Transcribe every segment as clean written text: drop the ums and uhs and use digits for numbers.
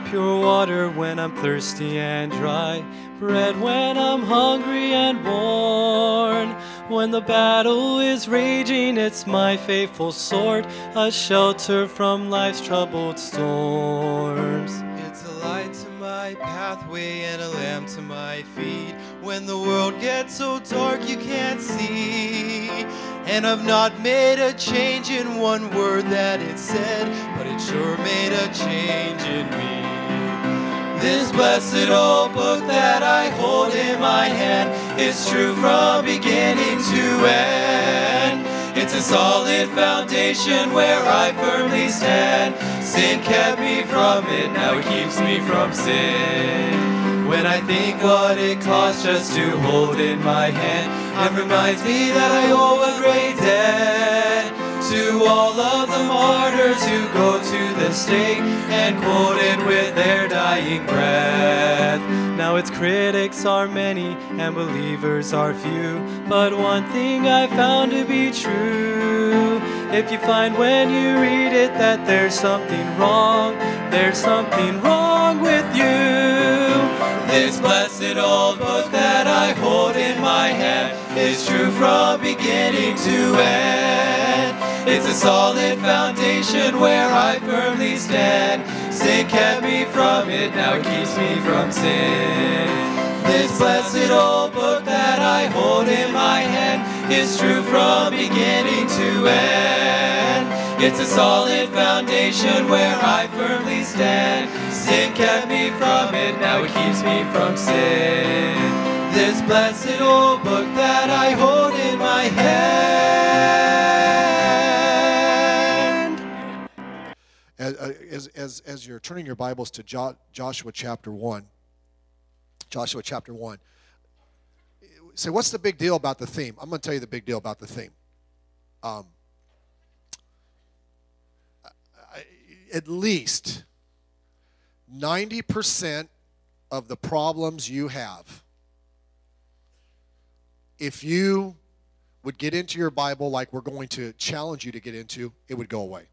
pure water when I'm thirsty and dry, bread when I'm hungry and worn. When the battle is raging, it's my faithful sword, a shelter from life's troubled storms. It's a light to my pathway and a lamp to my feet. When the world gets so dark you can't see, and I've not made a change in one word that it said, but it sure made a change in me. This blessed old book that I hold in my hand is true from beginning to end. It's a solid foundation where I firmly stand. Sin kept me from it, now it keeps me from sin. When I think what it costs just to hold in my hand, it reminds me that I owe a great debt to all of the martyrs who go to the stake and quoted with their dying breath. Now its critics are many and believers are few, but one thing I found to be true: if you find when you read it that there's something wrong with you. This blessed old book that I hold in my hand is true from beginning to end. It's a solid foundation where I firmly stand. Sin kept me from it, now it keeps me from sin. This blessed old book that I hold in my hand is true from beginning to end. It's a solid foundation where I firmly stand. Sin kept me from it, now it keeps me from sin. This blessed old book that I hold in my hand. As you're turning your Bibles to Joshua chapter 1, say, what's the big deal about the theme? I'm going to tell you the big deal about the theme. At least 90% of the problems you have, if you would get into your Bible like we're going to challenge you to get into, it would go away.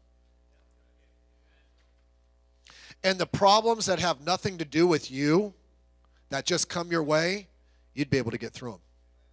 And the problems that have nothing to do with you, that just come your way, you'd be able to get through them.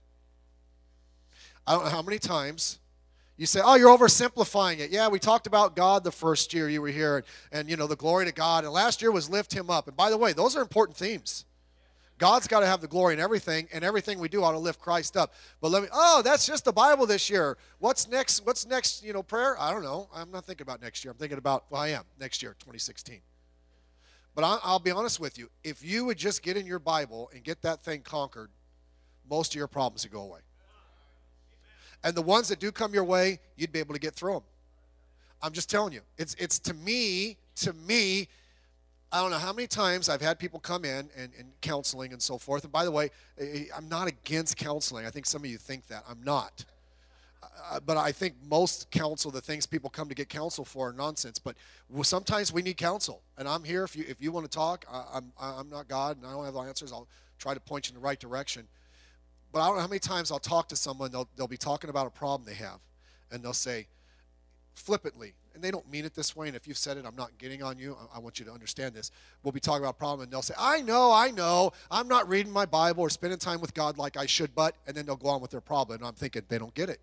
I don't know how many times you say, oh, you're oversimplifying it. Yeah, we talked about God the first year you were here, and you know, the glory to God. And last year was lift him up. And by the way, those are important themes. God's got to have the glory in everything, and everything we do ought to lift Christ up. But that's just the Bible this year. What's next, prayer? I don't know. I'm not thinking about next year. I'm thinking about, I am, next year, 2016. But I'll be honest with you. If you would just get in your Bible and get that thing conquered, most of your problems would go away. And the ones that do come your way, you'd be able to get through them. I'm just telling you. It's to me, I don't know how many times I've had people come in and counseling and so forth. And by the way, I'm not against counseling. I think some of you think that. I'm not. But I think most counsel, the things people come to get counsel for, are nonsense. But sometimes we need counsel. And I'm here if you want to talk. I'm not God, and I don't have the answers. I'll try to point you in the right direction. But I don't know how many times I'll talk to someone, they'll be talking about a problem they have, and they'll say, flippantly, and they don't mean it this way, and if you've said it, I'm not getting on you, I want you to understand this. We'll be talking about a problem, and they'll say, I know, I'm not reading my Bible or spending time with God like I should, and then they'll go on with their problem, and I'm thinking, they don't get it.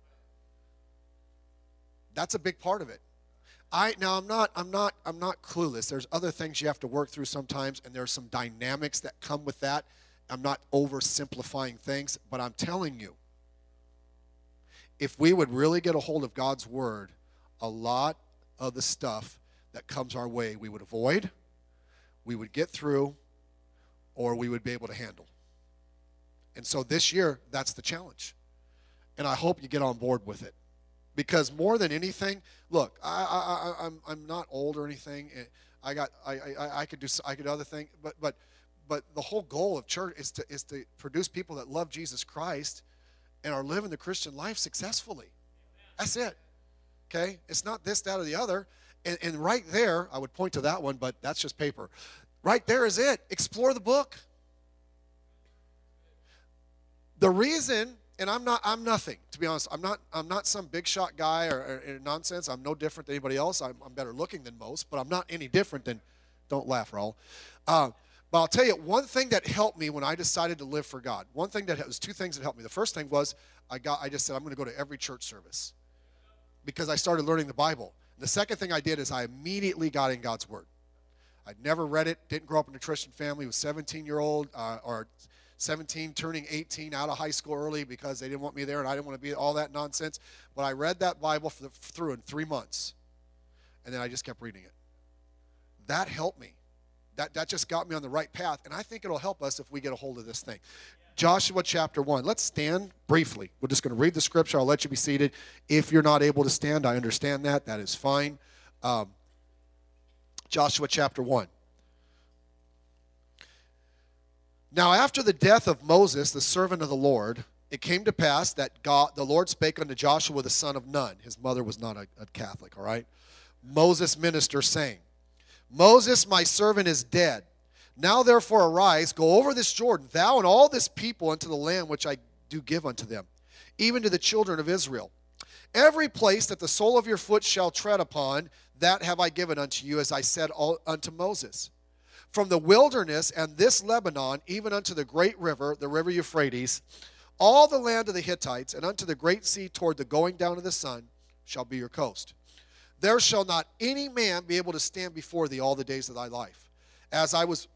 That's a big part of it. I'm not clueless. There's other things you have to work through sometimes, and there's some dynamics that come with that. I'm not oversimplifying things, but I'm telling you, if we would really get a hold of God's word, a lot of the stuff that comes our way we would avoid, we would get through, or we would be able to handle. And so this year, that's the challenge. And I hope you get on board with it. Because more than anything, look, I'm not old or anything. I could do other things, but the whole goal of church is to produce people that love Jesus Christ and are living the Christian life successfully. That's it. Okay? It's not this, that, or the other. And right there, I would point to that one, but that's just paper. Right there is it. Explore the book. The reason, and I'm nothing, to be honest. I'm not some big shot guy or nonsense. I'm no different than anybody else. I'm better looking than most, but I'm not any different than Don't laugh, Raul. But I'll tell you, one thing that helped me when I decided to live for God, was two things that helped me. The first thing was I just said, I'm going to go to every church service because I started learning the Bible. And the second thing I did is I immediately got in God's Word. I'd never read it, didn't grow up in a Christian family, was 17-year-old or 17 turning 18 out of high school early because they didn't want me there and I didn't want to be all that nonsense. But I read that Bible through in 3 months, and then I just kept reading it. That helped me. That just got me on the right path, and I think it'll help us if we get a hold of this thing. Joshua chapter 1. Let's stand briefly. We're just going to read the scripture. I'll let you be seated. If you're not able to stand, I understand that. That is fine. Joshua chapter 1. Now after the death of Moses, the servant of the Lord, it came to pass that the Lord spake unto Joshua the son of Nun. His mother was not a Catholic, all right? Moses minister, saying, Moses, my servant, is dead. Now therefore arise, go over this Jordan, thou and all this people, into the land which I do give unto them, even to the children of Israel. Every place that the sole of your foot shall tread upon, that have I given unto you, as I said unto Moses. From the wilderness and this Lebanon, even unto the great river, the river Euphrates, all the land of the Hittites, and unto the great sea toward the going down of the sun, shall be your coast. There shall not any man be able to stand before thee all the days of thy life. As I was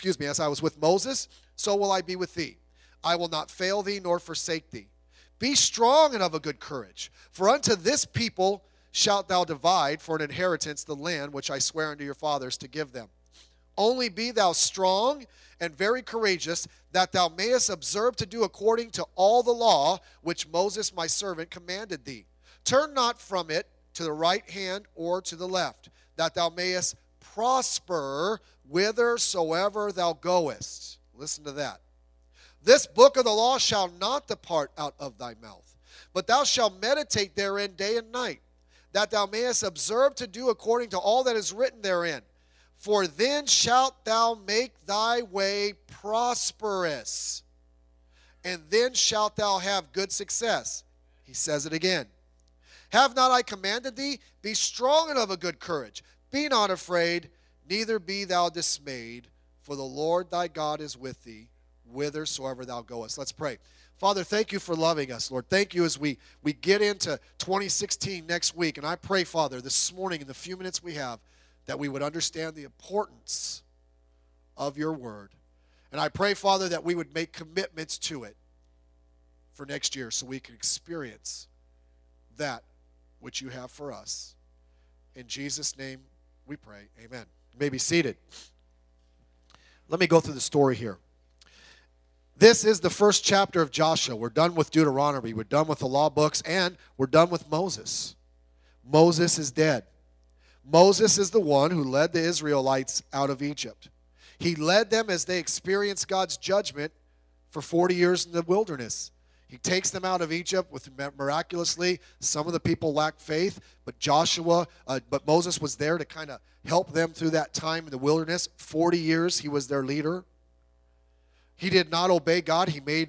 with Moses, so will I be with thee. I will not fail thee nor forsake thee. Be strong and of a good courage, for unto this people shalt thou divide for an inheritance the land which I swear unto your fathers to give them. Only be thou strong and very courageous, that thou mayest observe to do according to all the law which Moses my servant commanded thee. Turn not from it to the right hand or to the left, that thou mayest prosper whithersoever thou goest. Listen to that. This book of the law shall not depart out of thy mouth, but thou shalt meditate therein day and night, that thou mayest observe to do according to all that is written therein. For then shalt thou make thy way prosperous, and then shalt thou have good success. He says it again. Have not I commanded thee? Be strong and of a good courage. Be not afraid, neither be thou dismayed, for the Lord thy God is with thee, whithersoever thou goest. Let's pray. Father, thank you for loving us, Lord. Thank you as we get into 2016 next week. And I pray, Father, this morning in the few minutes we have, that we would understand the importance of your word. And I pray, Father, that we would make commitments to it for next year so we can experience that which you have for us. In Jesus' name we pray. Amen. You may be seated. Let me go through the story here. This is the first chapter of Joshua. We're done with Deuteronomy. We're done with the law books, and we're done with Moses. Moses is dead. Moses is the one who led the Israelites out of Egypt. He led them as they experienced God's judgment for 40 years in the wilderness. He takes them out of Egypt with miraculously. Some of the people lacked faith, but Moses was there to kind of help them through that time in the wilderness. 40 years he was their leader. He did not obey God.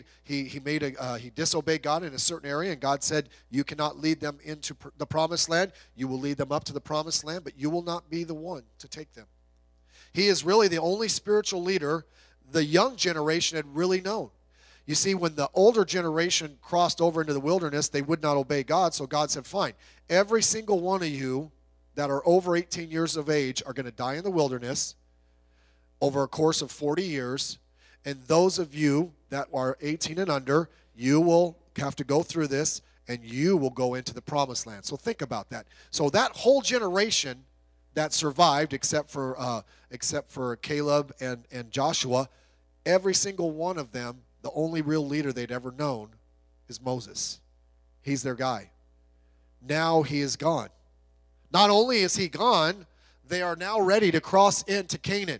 He disobeyed God in a certain area, and God said, you cannot lead them into the promised land. You will lead them up to the promised land, but you will not be the one to take them. He is really the only spiritual leader the young generation had really known. You see, when the older generation crossed over into the wilderness, they would not obey God, so God said, fine, every single one of you that are over 18 years of age are going to die in the wilderness over a course of 40 years, and those of you that are 18 and under, you will have to go through this, and you will go into the promised land. So think about that. So that whole generation that survived, except for Caleb and Joshua, every single one of them, the only real leader they'd ever known is Moses. He's their guy. Now he is gone. Not only is he gone, they are now ready to cross into Canaan.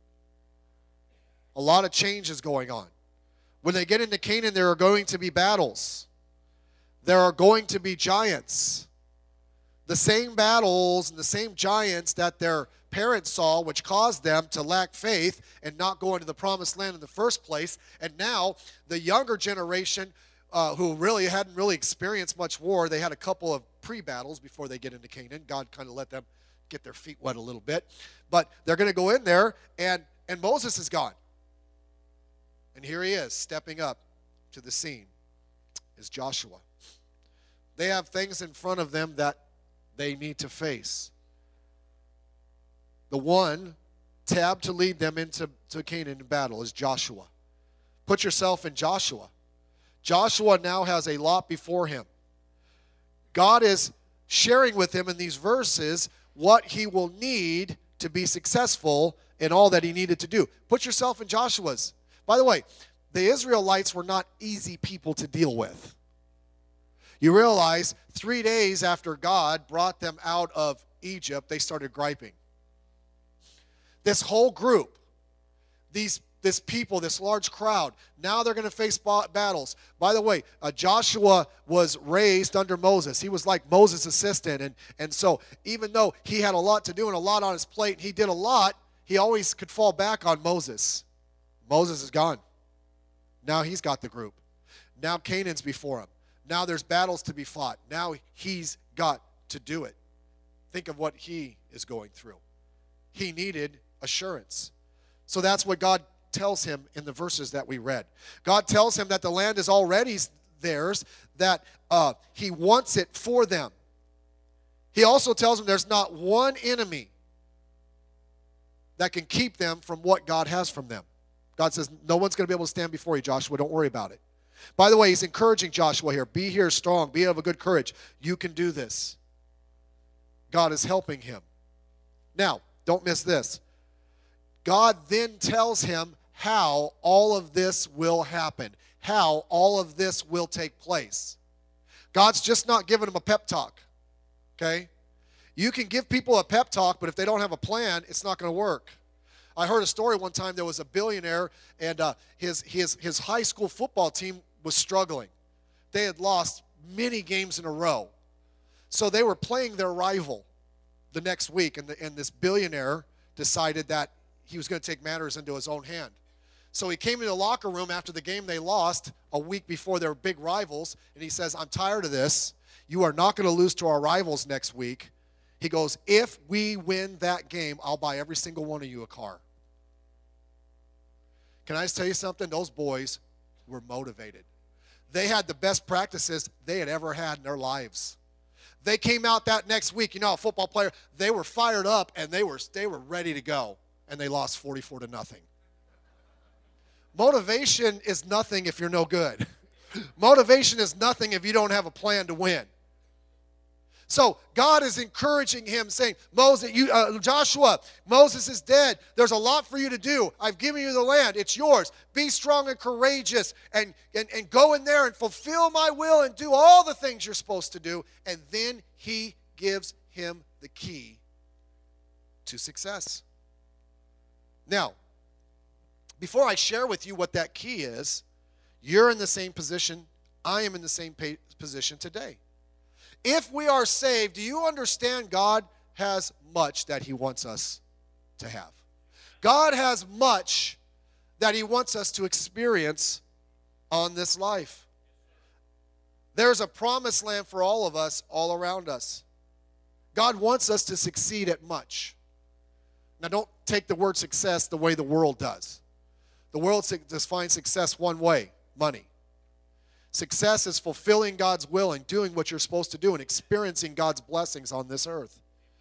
A lot of change is going on. When they get into Canaan, there are going to be battles. There are going to be giants. The same battles and the same giants that their parents saw, which caused them to lack faith and not go into the promised land in the first place. And now the younger generation who really hadn't experienced much war, they had a couple of pre-battles before they get into Canaan. God kind of let them get their feet wet a little bit. But they're going to go in there, and Moses is gone. And here he is, stepping up to the scene, is Joshua. They have things in front of them that they need to face. The one tabbed to lead them into Canaan in battle is Joshua. Put yourself in Joshua. Joshua now has a lot before him. God is sharing with him in these verses what he will need to be successful in all that he needed to do. Put yourself in Joshua's. By the way, the Israelites were not easy people to deal with. You realize 3 days after God brought them out of Egypt, they started griping. This whole group, this people, this large crowd, now they're going to face battles. By the way, Joshua was raised under Moses. He was like Moses' assistant. And so even though he had a lot to do and a lot on his plate, and he did a lot, he always could fall back on Moses. Moses is gone. Now he's got the group. Now Canaan's before him. Now there's battles to be fought. Now he's got to do it. Think of what he is going through. He needed assurance. So that's what God tells him in the verses that we read. God tells him that the land is already theirs, that he wants it for them. He also tells him there's not one enemy that can keep them from what God has from them. God says, no one's going to be able to stand before you, Joshua. Don't worry about it. By the way, he's encouraging Joshua here. Be here strong. Be of a good courage. You can do this. God is helping him. Now, don't miss this. God then tells him how all of this will happen, how all of this will take place. God's just not giving him a pep talk, okay? You can give people a pep talk, but if they don't have a plan, it's not going to work. I heard a story one time. There was a billionaire, and his high school football team was struggling. They had lost many games in a row. So they were playing their rival the next week, and this billionaire decided that he was going to take matters into his own hand. So he came into the locker room after the game they lost a week before their big rivals, and he says, I'm tired of this. You are not going to lose to our rivals next week. He goes, if we win that game, I'll buy every single one of you a car. Can I just tell you something? Those boys were motivated. They had the best practices they had ever had in their lives. They came out that next week. You know, a football player, they were fired up, and they were ready to go, and they lost 44-0. Motivation is nothing if you're no good. Motivation is nothing if you don't have a plan to win. So God is encouraging him, saying, Joshua, Moses is dead. There's a lot for you to do. I've given you the land. It's yours. Be strong and courageous and go in there and fulfill my will and do all the things you're supposed to do. And then he gives him the key to success. Now, before I share with you what that key is, you're in the same position. I am in the same position today. If we are saved, do you understand God has much that he wants us to have? God has much that he wants us to experience on this life. There's a promised land for all of us, all around us. God wants us to succeed at much. Now, don't take the word success the way the world does. The world defines success one way, money. Success is fulfilling God's will and doing what you're supposed to do and experiencing God's blessings on this earth.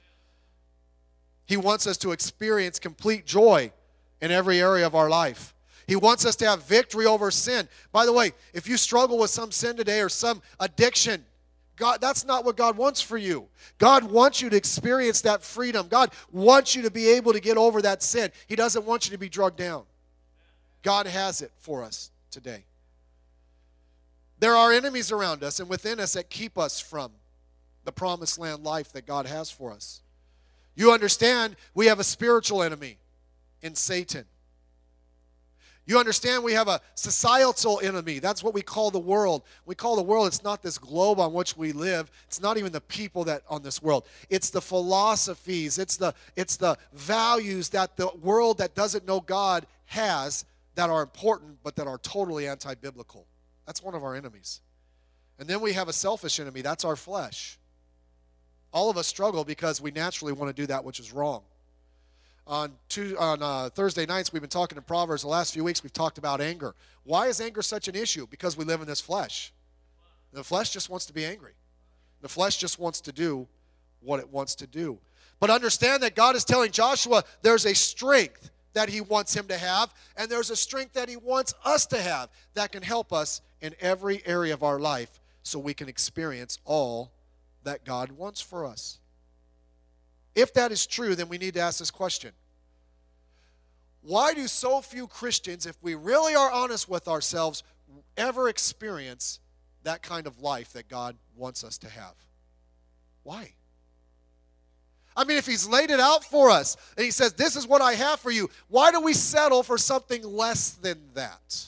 He wants us to experience complete joy in every area of our life. He wants us to have victory over sin. By the way, if you struggle with some sin today or some addiction, God, that's not what God wants for you. God wants you to experience that freedom. God wants you to be able to get over that sin. He doesn't want you to be drugged down. God has it for us today. There are enemies around us and within us that keep us from the promised land life that God has for us. You understand we have a spiritual enemy in Satan. You understand we have a societal enemy. That's what we call the world. We call the world, it's not this globe on which we live. It's not even the people that on this world. It's the philosophies. It's the values that the world that doesn't know God has that are important but that are totally anti-biblical. That's one of our enemies. And then we have a selfish enemy. That's our flesh. All of us struggle because we naturally want to do that which is wrong. On Thursday nights, we've been talking in Proverbs. The last few weeks, we've talked about anger. Why is anger such an issue? Because we live in this flesh. The flesh just wants to be angry. The flesh just wants to do what it wants to do. But understand that God is telling Joshua there's a strength that he wants him to have, and there's a strength that he wants us to have that can help us in every area of our life so we can experience all that God wants for us. If that is true, then we need to ask this question. Why do so few Christians, if we really are honest with ourselves, ever experience that kind of life that God wants us to have? Why? I mean, if he's laid it out for us and he says, this is what I have for you, why do we settle for something less than that?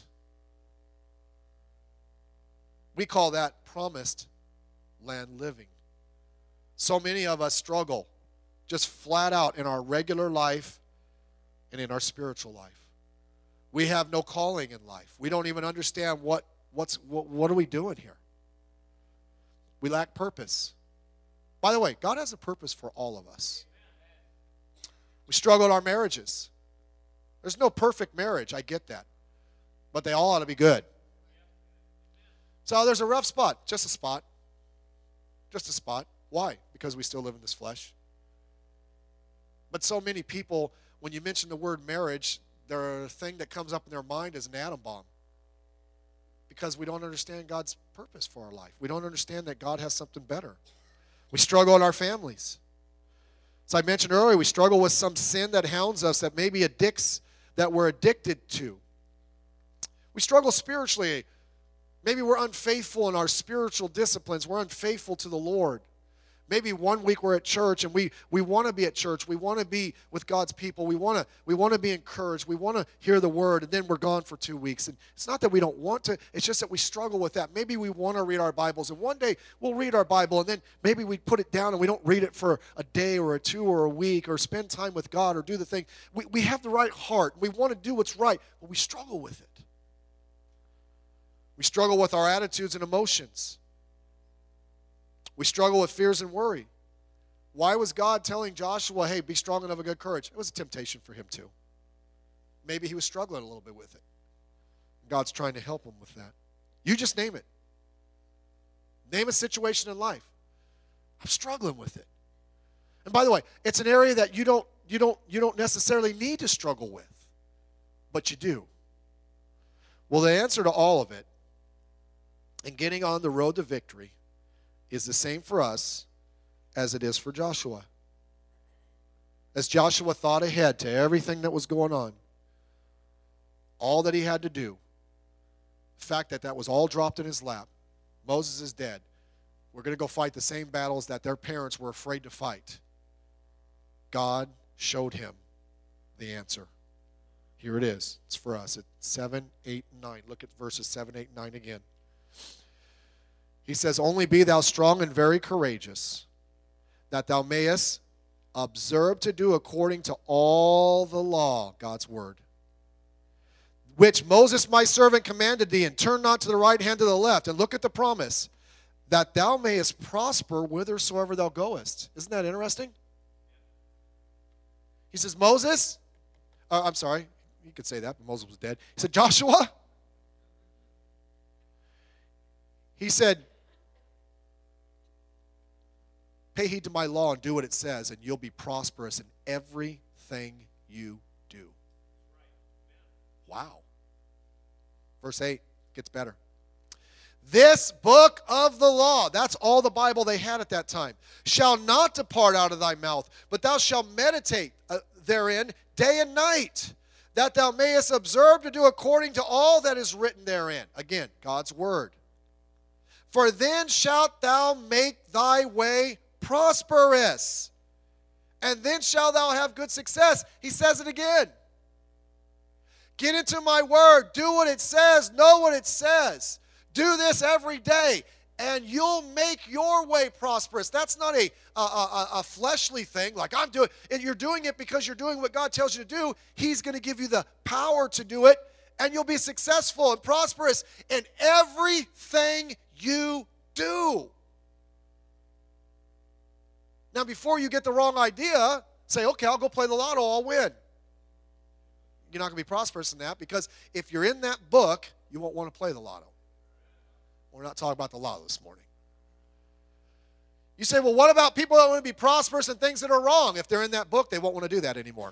We call that promised land living. So many of us struggle just flat out in our regular life and in our spiritual life. We have no calling in life. We don't even understand what are we doing here. We lack purpose. By the way, God has a purpose for all of us. We struggle in our marriages. There's no perfect marriage, I get that. But they all ought to be good. So there's a rough spot, just a spot. Just a spot. Why? Because we still live in this flesh. But so many people, when you mention the word marriage, their thing that comes up in their mind is an atom bomb. Because we don't understand God's purpose for our life. We don't understand that God has something better. We struggle in our families. As I mentioned earlier, we struggle with some sin that hounds us, that maybe addicts, that we're addicted to. We struggle spiritually. Maybe we're unfaithful in our spiritual disciplines. We're unfaithful to the Lord. Maybe one week we're at church and we want to be at church. We want to be with God's people. We want to be encouraged. We want to hear the word, and then we're gone for 2 weeks. And it's not that we don't want to. It's just that we struggle with that. Maybe we want to read our Bibles, and one day we'll read our Bible, and then maybe we put it down and we don't read it for a day or 2 or a week or spend time with God or do the thing. We have the right heart. We want to do what's right, but we struggle with it. We struggle with our attitudes and emotions. We struggle with fears and worry. Why was God telling Joshua, hey, be strong and of a good courage? It was a temptation for him too. Maybe he was struggling a little bit with it. God's trying to help him with that. You just name it. Name a situation in life. I'm struggling with it. And by the way, it's an area that you don't necessarily need to struggle with, but you do. Well, the answer to all of it and getting on the road to victory is the same for us as it is for Joshua. As Joshua thought ahead to everything that was going on, all that he had to do, the fact that that was all dropped in his lap, Moses is dead. We're going to go fight the same battles that their parents were afraid to fight. God showed him the answer. Here it is. It's for us. It's 7, 8, and 9. Look at verses 7, 8, and 9 again. He says, only be thou strong and very courageous, that thou mayest observe to do according to all the law, God's word, which Moses my servant commanded thee, and turn not to the right hand or the left. And look at the promise, that thou mayest prosper whithersoever thou goest. Isn't that interesting? He says, Moses, I'm sorry, you could say that, but Moses was dead. He said, Joshua, he said, pay heed to my law and do what it says, and you'll be prosperous in everything you do. Wow. Verse 8 gets better. This book of the law, that's all the Bible they had at that time, shall not depart out of thy mouth, but thou shalt meditate therein day and night, that thou mayest observe to do according to all that is written therein. Again, God's word. For then shalt thou make thy way prosperous, and then shalt thou have good success. He says it again. Get into my word. Do what it says. Know what it says. Do this every day, and you'll make your way prosperous. That's not a fleshly thing like I'm doing. And you're doing it because you're doing what God tells you to do. He's going to give you the power to do it, and you'll be successful and prosperous in everything you do. Now, before you get the wrong idea, say, okay, I'll go play the lotto, I'll win. You're not going to be prosperous in that, because if you're in that book, you won't want to play the lotto. We're not talking about the lotto this morning. You say, well, what about people that want to be prosperous and things that are wrong? If they're in that book, they won't want to do that anymore.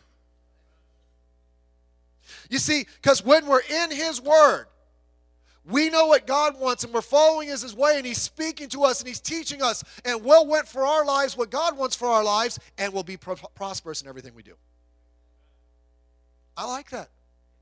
You see, because when we're in His Word, we know what God wants, and we're following His way, and He's speaking to us, and He's teaching us, and we'll want for our lives what God wants for our lives, and we'll be prosperous in everything we do. I like that.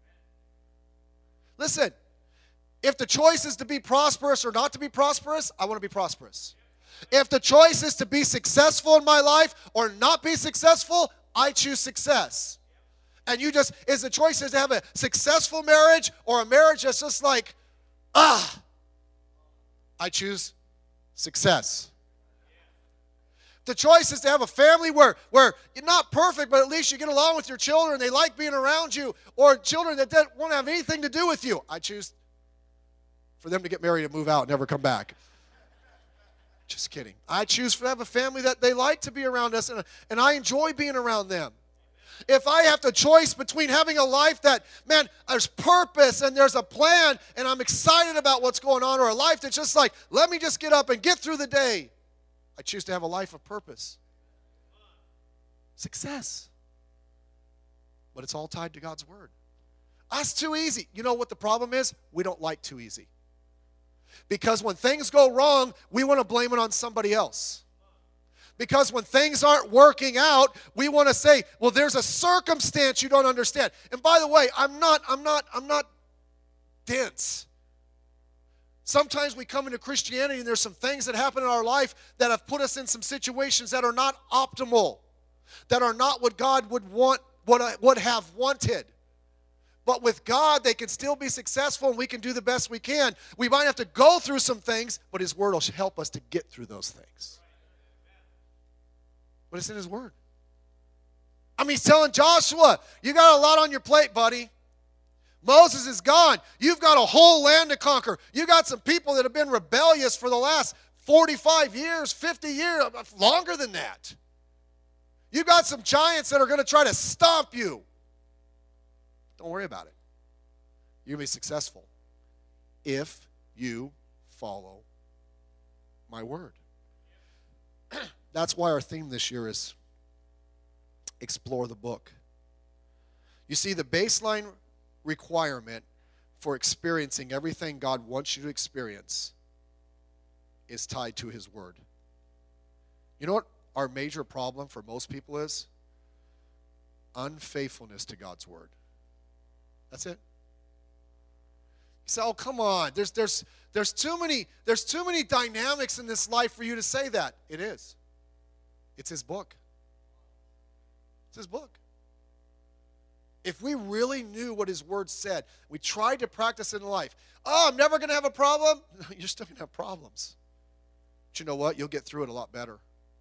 Listen, if the choice is to be prosperous or not to be prosperous, I want to be prosperous. If the choice is to be successful in my life or not be successful, I choose success. And is the choice to have a successful marriage or a marriage that's just like, I choose success. The choice is to have a family where you're not perfect, but at least you get along with your children, they like being around you, or children that don't want to have anything to do with you. I choose for them to get married and move out and never come back. Just kidding. I choose to have a family that they like to be around us, and I enjoy being around them. If I have the choice between having a life that, man, there's purpose and there's a plan and I'm excited about what's going on, or a life that's just like, let me just get up and get through the day, I choose to have a life of purpose. Success. But it's all tied to God's Word. That's too easy. You know what the problem is? We don't like too easy. Because when things go wrong, we want to blame it on somebody else. Because when things aren't working out, we want to say, well, there's a circumstance you don't understand. And by the way, I'm not dense. Sometimes we come into Christianity and there's some things that happen in our life that have put us in some situations that are not optimal, that are not what God would have wanted. But with God, they can still be successful, and we can do the best we can. We might have to go through some things, but His Word will help us to get through those things. But it's in His Word. I mean, He's telling Joshua, you got a lot on your plate, buddy. Moses is gone. You've got a whole land to conquer. You got some people that have been rebellious for the last 45 years, 50 years, longer than that. You got some giants that are going to try to stomp you. Don't worry about it. You'll be successful if you follow my Word. That's why our theme this year is explore the book. You see, the baseline requirement for experiencing everything God wants you to experience is tied to His Word. You know what our major problem for most people is? Unfaithfulness to God's Word. That's it. You say, oh, come on. There's too many dynamics in this life for you to say that. It is. It's His book. It's His book. If we really knew what His Word said, we tried to practice it in life. Oh, I'm never going to have a problem. No, you're still going to have problems. But you know what? You'll get through it a lot better.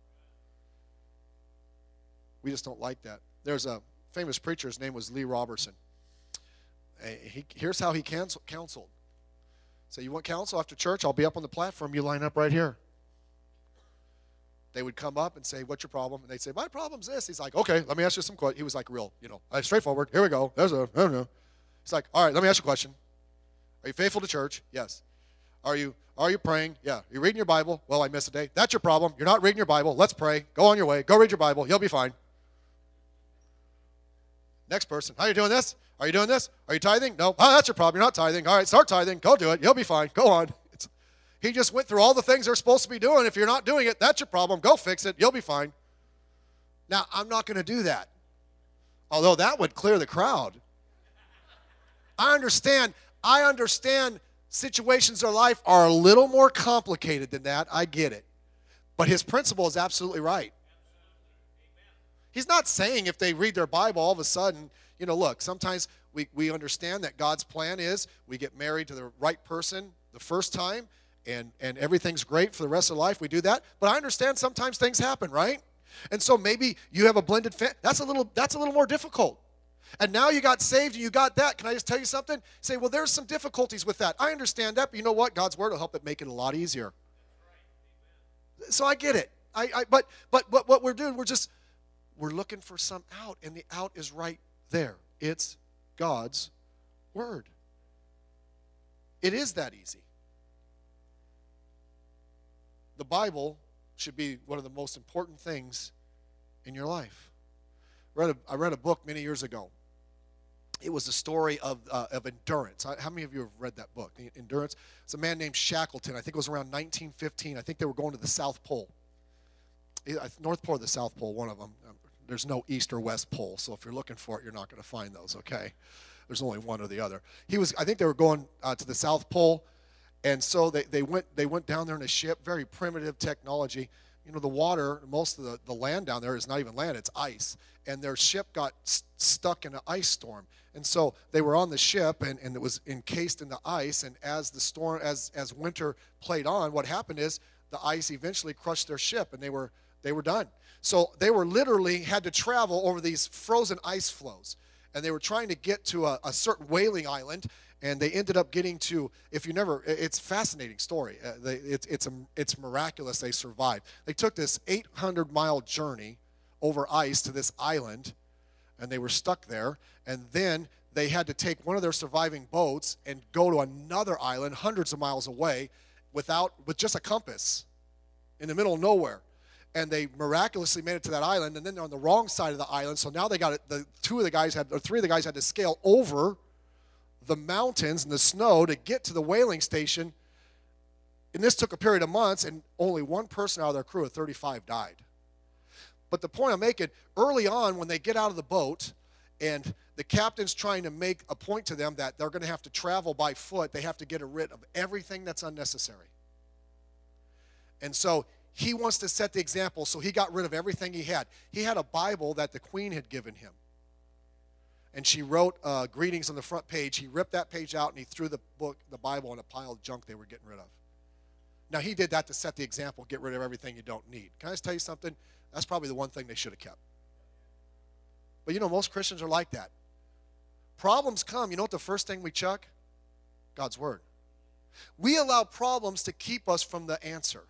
We just don't like that. There's a famous preacher. His name was Lee Roberson. Here's how he counseled. So you want counsel after church? I'll be up on the platform. You line up right here. They would come up and say, what's your problem? And they'd say, my problem's this. He's like, okay, let me ask you some questions. He was like real, straightforward. Here we go. I don't know. He's like, all right, let me ask you a question. Are you faithful to church? Yes. Are you praying? Yeah. Are you reading your Bible? Well, I missed a day. That's your problem. You're not reading your Bible. Let's pray. Go on your way. Go read your Bible. You'll be fine. Next person. How are you doing this? Are you doing this? Are you tithing? No. Oh, that's your problem. You're not tithing. All right, start tithing. Go do it. You'll be fine. Go on. He just went through all the things they're supposed to be doing. If you're not doing it, that's your problem. Go fix it. You'll be fine. Now, I'm not going to do that. Although that would clear the crowd. I understand situations in life are a little more complicated than that. I get it. But his principle is absolutely right. He's not saying if they read their Bible, all of a sudden, look, sometimes we understand that God's plan is we get married to the right person the first time, and everything's great for the rest of life. We do that. But I understand sometimes things happen, right? And so maybe you have a blended family. That's a little more difficult. And now you got saved and you got that. Can I just tell you something? Say, well, there's some difficulties with that. I understand that, but you know what? God's Word will help it make it a lot easier. So I get it. But what we're doing, we're looking for some out, and the out is right there. It's God's word. It is that easy. The Bible should be one of the most important things in your life. I read a book many years ago. It was a story of endurance. How many of you have read that book, Endurance? It's a man named Shackleton. I think it was around 1915. I think they were going to the South Pole. North Pole or the South Pole, one of them. There's no East or West Pole, so if you're looking for it, you're not going to find those, okay? There's only one or the other. I think they were going to the South Pole, and so they went down there in a ship, very primitive technology. You know, the water, most of the land down there is not even land, it's ice. And their ship got stuck in an ice storm. And so they were on the ship, and it was encased in the ice. And as the storm, as winter played on, what happened is the ice eventually crushed their ship, and they were done. So they were literally had to travel over these frozen ice floes. And they were trying to get to a certain whaling island, and they ended up getting to, it's a fascinating story. It's miraculous they survived. They took this 800-mile journey over ice to this island, and they were stuck there. And then they had to take one of their surviving boats and go to another island hundreds of miles away with just a compass in the middle of nowhere. And they miraculously made it to that island, and then they're on the wrong side of the island. So now they got it. Three of the guys had to scale over the mountains and the snow to get to the whaling station. And this took a period of months, and only one person out of their crew of 35 died. But the point I'm making, early on when they get out of the boat and the captain's trying to make a point to them that they're going to have to travel by foot, they have to get rid of everything that's unnecessary. And so he wants to set the example, so he got rid of everything he had. He had a Bible that the Queen had given him. And she wrote greetings on the front page. He ripped that page out, and he threw the Bible in a pile of junk they were getting rid of. Now, he did that to set the example, get rid of everything you don't need. Can I just tell you something? That's probably the one thing they should have kept. But, you know, most Christians are like that. Problems come. You know what the first thing we chuck? God's Word. We allow problems to keep us from the answer.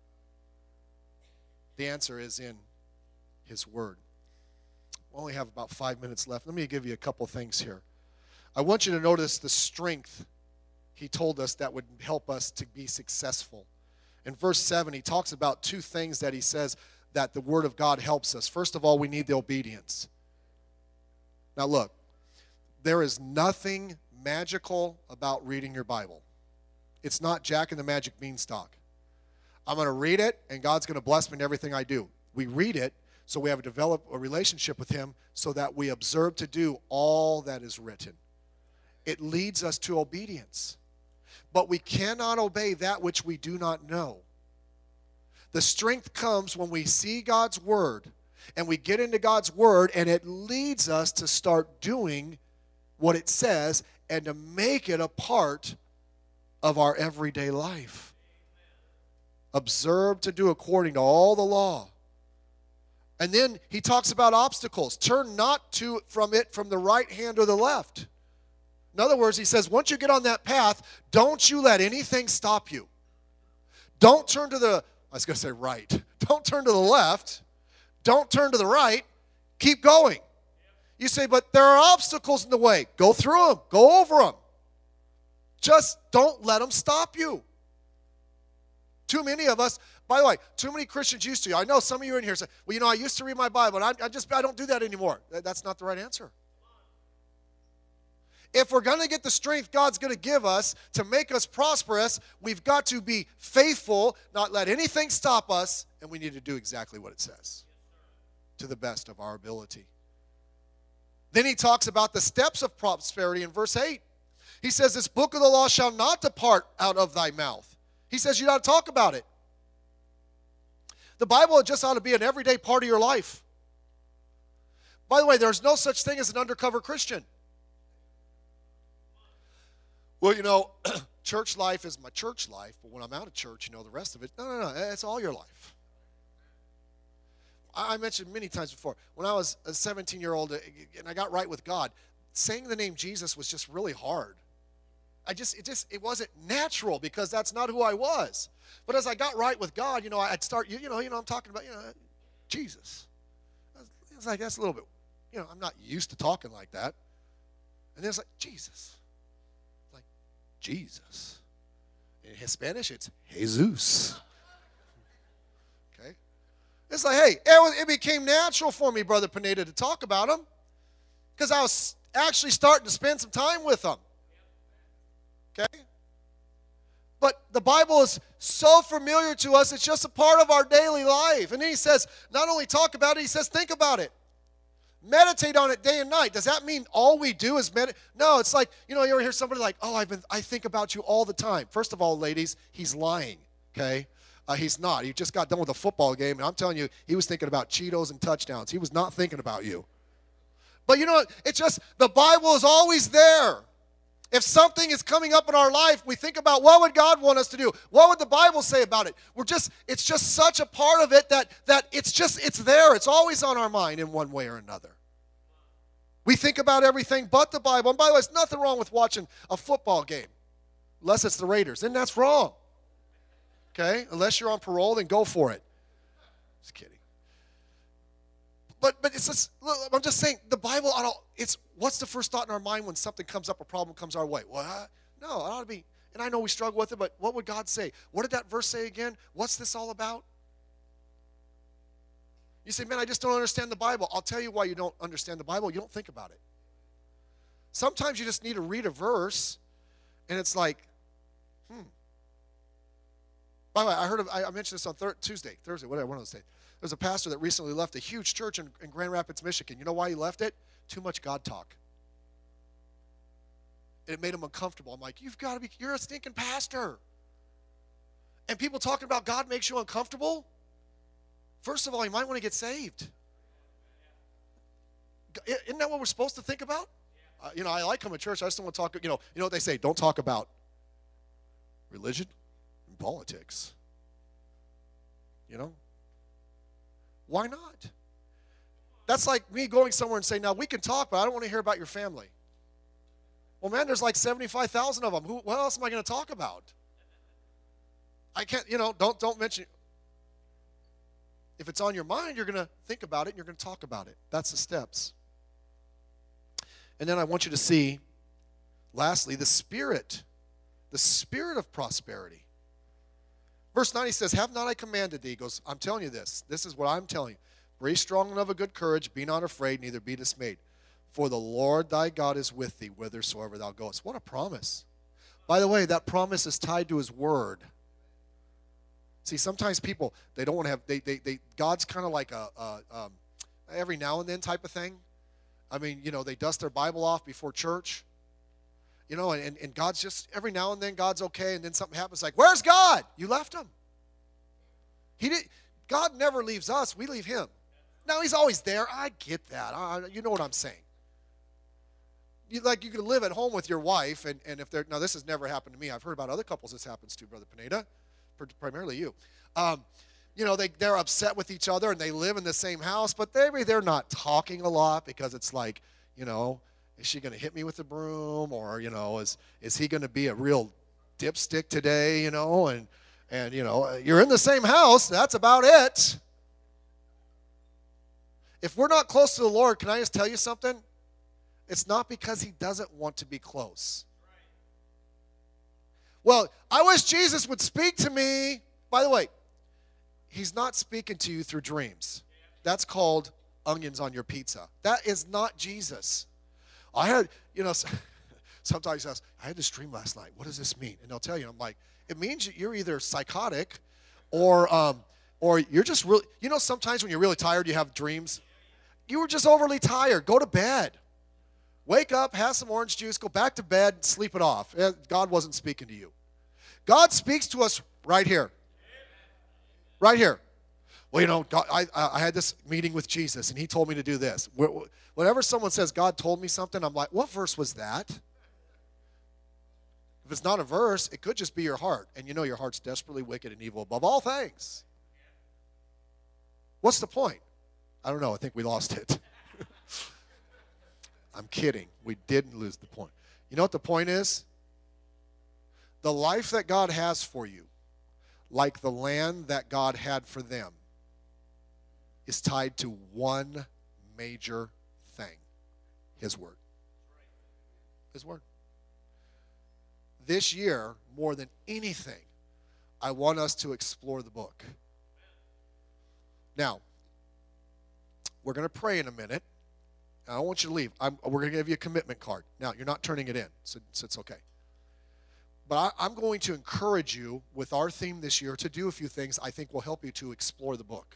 The answer is in His Word. We only have about 5 minutes left. Let me give you a couple things here. I want you to notice the strength He told us that would help us to be successful. In verse 7, He talks about two things that He says that the Word of God helps us. First of all, we need the obedience. Now look, there is nothing magical about reading your Bible. It's not Jack and the Magic Beanstalk. I'm going to read it, and God's going to bless me in everything I do. We read it so we have to develop a relationship with Him so that we observe to do all that is written. It leads us to obedience. But we cannot obey that which we do not know. The strength comes when we see God's Word, and we get into God's Word, and it leads us to start doing what it says and to make it a part of our everyday life. Observe to do according to all the law. And then he talks about obstacles. Turn not from the right hand or the left. In other words, he says, once you get on that path, don't you let anything stop you. Don't turn to the, I was going to say right. Don't turn to the left. Don't turn to the right. Keep going. You say, but there are obstacles in the way. Go through them. Go over them. Just don't let them stop you. Too many of us, by the way, too many Christians used to. I know some of you in here say, well, you know, I used to read my Bible, and I don't do that anymore. That's not the right answer. If we're going to get the strength God's going to give us to make us prosperous, we've got to be faithful, not let anything stop us, and we need to do exactly what it says to the best of our ability. Then he talks about the steps of prosperity in verse 8. He says, this book of the law shall not depart out of thy mouth. He says you ought to talk about it. The Bible just ought to be an everyday part of your life. By the way, there's no such thing as an undercover Christian. Well, you know, church life is my church life, but when I'm out of church, you know, the rest of it, no, it's all your life. I mentioned many times before, when I was a 17-year-old and I got right with God, saying the name Jesus was just really hard. it wasn't natural because that's not who I was. But as I got right with God, I'd start, I'm talking about, Jesus. It's like, that's a little bit, I'm not used to talking like that. And then it's like, Jesus. Like, Jesus. In Spanish, it's Jesus. Okay? It's like, hey, it became natural for me, Brother Pineda, to talk about him because I was actually starting to spend some time with him. Okay? But the Bible is so familiar to us, it's just a part of our daily life. And then he says, not only talk about it, he says, think about it. Meditate on it day and night. Does that mean all we do is meditate? No, it's like, you ever hear somebody like, oh, I think about you all the time. First of all, ladies, he's lying, okay? He's not. He just got done with a football game, and I'm telling you, he was thinking about Cheetos and touchdowns. He was not thinking about you. But it's just, the Bible is always there. If something is coming up in our life, we think about what would God want us to do? What would the Bible say about it? It's just such a part of it that it's there. It's always on our mind in one way or another. We think about everything but the Bible. And by the way, there's nothing wrong with watching a football game, unless it's the Raiders. Then that's wrong. Okay? Unless you're on parole, then go for it. Just kidding. But it's just, I'm just saying, the Bible, it's what's the first thought in our mind when something comes up, a problem comes our way? What? No, it ought to be, and I know we struggle with it, but what would God say? What did that verse say again? What's this all about? You say, man, I just don't understand the Bible. I'll tell you why you don't understand the Bible. You don't think about it. Sometimes you just need to read a verse, and it's like, By the way, I mentioned this on Thursday, whatever, one of those days. There's a pastor that recently left a huge church in Grand Rapids, Michigan. You know why he left it? Too much God talk. And it made him uncomfortable. I'm like, you're a stinking pastor. And people talking about God makes you uncomfortable? First of all, you might want to get saved. Isn't that what we're supposed to think about? I like coming to church. I just don't want to talk, you know what they say, don't talk about religion and politics. Why not? That's like me going somewhere and saying, now we can talk, but I don't want to hear about your family. Well, man, there's like 75,000 of them. What else am I going to talk about? I can't, don't mention. If it's on your mind, you're going to think about it and you're going to talk about it. That's the steps. And then I want you to see, lastly, the spirit of prosperity. Verse 9, he says, have not I commanded thee? He goes, I'm telling you this. This is what I'm telling you. Be strong and of a good courage. Be not afraid, neither be dismayed. For the Lord thy God is with thee whithersoever thou goest. What a promise. By the way, that promise is tied to his word. See, sometimes people, they don't want to have, God's kind of like a every now and then type of thing. I mean, they dust their Bible off before church. And God's just, every now and then God's okay, and then something happens like, where's God? You left him. God never leaves us, we leave him. Now, he's always there. I get that. You know what I'm saying. You can live at home with your wife, and if now this has never happened to me. I've heard about other couples this happens to, Brother Pineda, primarily you. They're upset with each other, and they live in the same house, but they're not talking a lot because it's like, is she going to hit me with a broom? Or, is he going to be a real dipstick today, And you're in the same house. That's about it. If we're not close to the Lord, can I just tell you something? It's not because he doesn't want to be close. Well, I wish Jesus would speak to me. By the way, he's not speaking to you through dreams. That's called onions on your pizza. That is not Jesus. I had, sometimes he says, I had this dream last night. What does this mean? And they'll tell you. I'm like, it means you're either psychotic or you're just really, sometimes when you're really tired, you have dreams. You were just overly tired. Go to bed. Wake up, have some orange juice, go back to bed, sleep it off. God wasn't speaking to you. God speaks to us right here. Right here. Well, God, I had this meeting with Jesus, and he told me to do this. Whenever someone says, God told me something, I'm like, what verse was that? If it's not a verse, it could just be your heart. And your heart's desperately wicked and evil above all things. What's the point? I don't know. I think we lost it. I'm kidding. We didn't lose the point. You know what the point is? The life that God has for you, like the land that God had for them, is tied to one major thing: His Word. His Word. This year, more than anything, I want us to explore the book. Now, we're going to pray in a minute. I don't want you to leave. We're going to give you a commitment card. Now, you're not turning it in, so it's okay. But I'm going to encourage you with our theme this year to do a few things I think will help you to explore the book.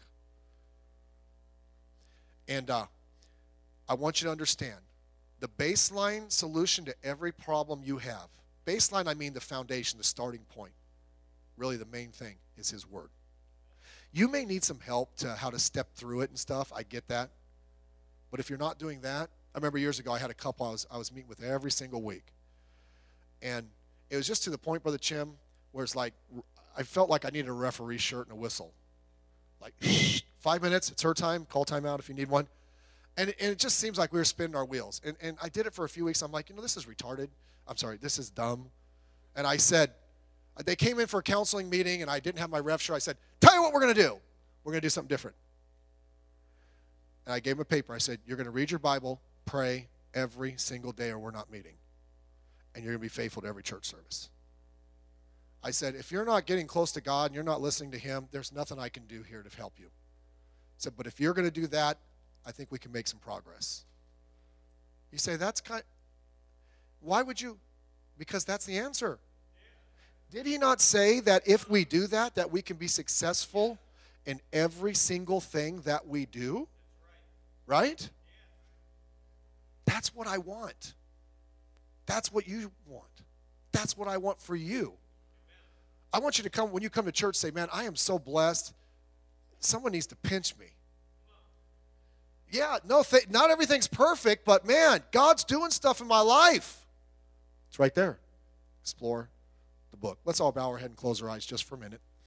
And I want you to understand the baseline solution to every problem you have. Baseline, I mean the foundation, the starting point. Really the main thing is His Word. You may need some help to how to step through it and stuff. I get that. But if you're not doing that, I remember years ago I had a couple I was meeting with every single week. And it was just to the point, Brother Chim, where it's like I felt like I needed a referee shirt and a whistle. Like, 5 minutes, it's her time, call timeout if you need one. And it just seems like we were spinning our wheels. And I did it for a few weeks. I'm like, this is retarded. I'm sorry, this is dumb. And I said, they came in for a counseling meeting, and I didn't have my ref shirt. I said, tell you what we're going to do. We're going to do something different. And I gave them a paper. I said, you're going to read your Bible, pray every single day, or we're not meeting. And you're going to be faithful to every church service. I said, if you're not getting close to God and you're not listening to Him, there's nothing I can do here to help you. I said, but if you're going to do that, I think we can make some progress. You say, why would you? Because that's the answer. Did He not say that if we do that, that we can be successful in every single thing that we do? Right? That's what I want. That's what you want. That's what I want for you. I want you to come, when you come to church, say, man, I am so blessed. Someone needs to pinch me. Yeah, not everything's perfect, but man, God's doing stuff in my life. It's right there. Explore the book. Let's all bow our head and close our eyes just for a minute.